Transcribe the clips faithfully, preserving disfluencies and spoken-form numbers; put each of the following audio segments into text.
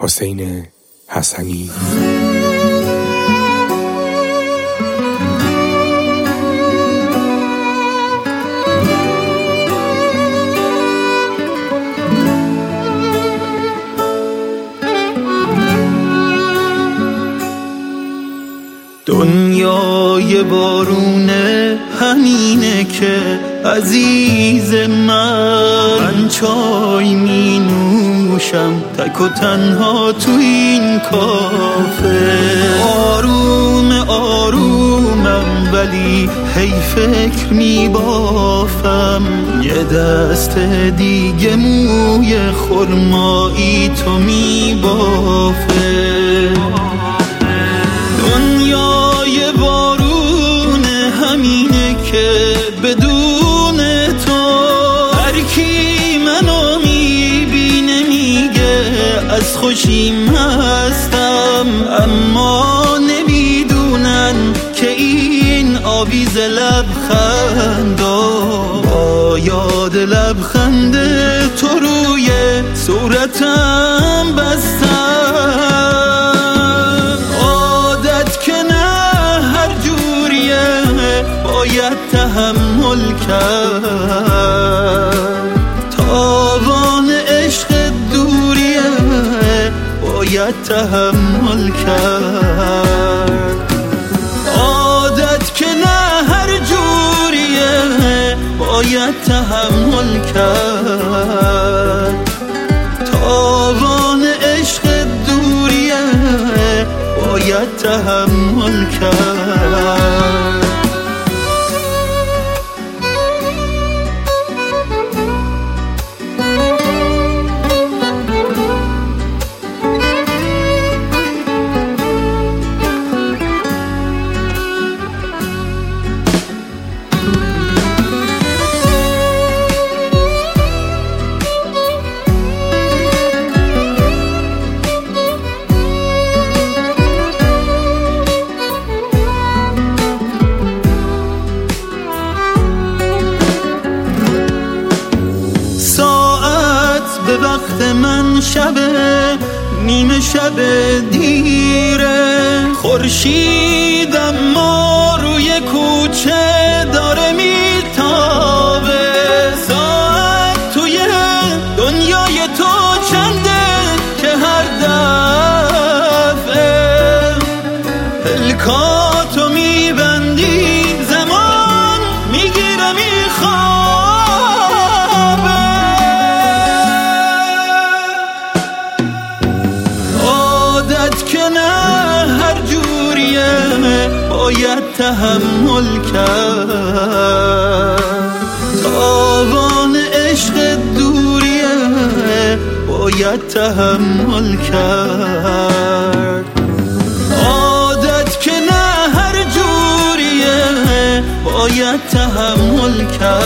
حسین حسنی. دنیای بارونه همینه که عزیز من، من چای می نوشم تک و تنها تو این کافه. آروم آرومم ولی هی فکر می بافم، یه دست دیگه موی خرمایی تو می بافه. دنیای بارون همینه که بدون تو هر کی منو میبینه میگه از خوشیم هستم، اما نمیدونن که این آویز لبخندا با یاد لبخند تو روی صورتم بستم. باید تحمل کرد، تاوان عشق دوریه باید تحمل کرد. عادت که نه هر جوریه باید تحمل کرد، تاوان عشق دوریه باید تحمل کرد. به وقت من شبه، نیمه شب دیره، خورشید اما روی کوچه داره میتابه. ساعت توی دنیای تو چنده که هر دفعه پلکاتو میبندی زمان میگیره میخوام. باید تحمل کرد، تاوان عشق دوریه باید تحمل کرد. عادت که نه هر جوریه باید تحمل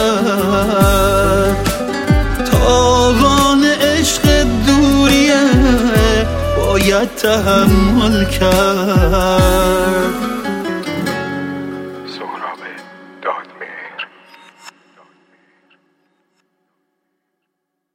کرد، تاوان عشق دوریه باید تحمل کرد.